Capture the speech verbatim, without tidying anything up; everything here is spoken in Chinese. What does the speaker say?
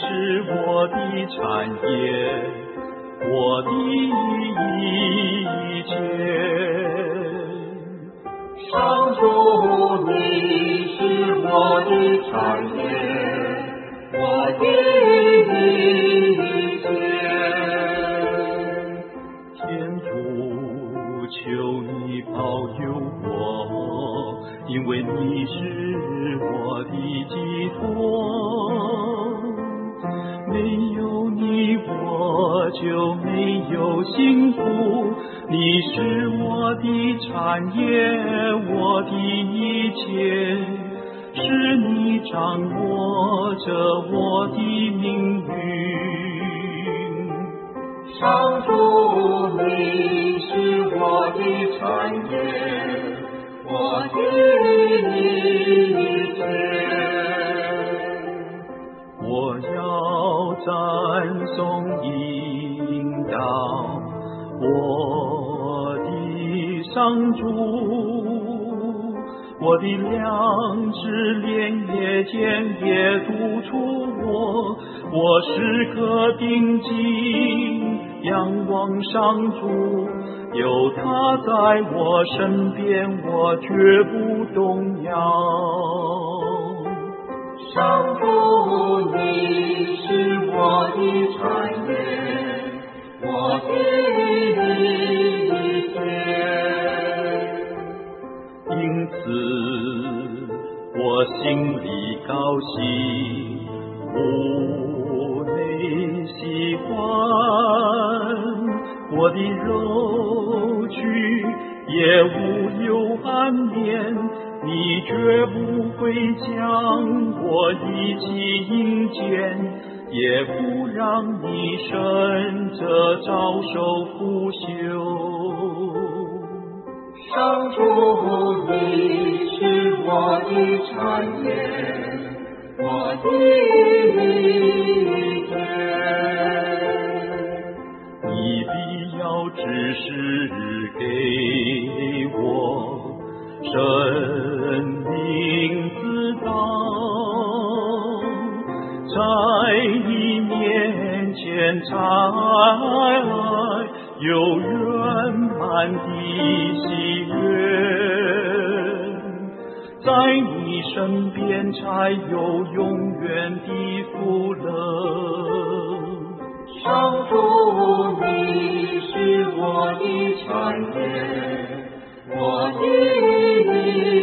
是我的产业，我的一切。 上主，你是我的产业，我的一切。 天主，求你保佑我，因为你是我的寄托。没有你，我就没有幸福。你是我的产业，我的一切，是你掌握着我的命运。 上主，你是我的产业，我的一切。 我要赞颂引导我的上主，我的良知连夜间也督促我，我时刻定睛仰望上主，有他在我身边，我绝不动摇。 上主，你是我的产业，我的一切。 因此我心里高兴，无内喜欢，我的肉躯也无忧安眠，你绝不会将我遗弃阴间，也不让你生着遭受腐朽。 上主，你是我的产业，我的一切。 你必要指示给我，生命之道，在你面前才有圆满的喜悦，在你身边才有永远的福乐。 上主，你是我的产业，我的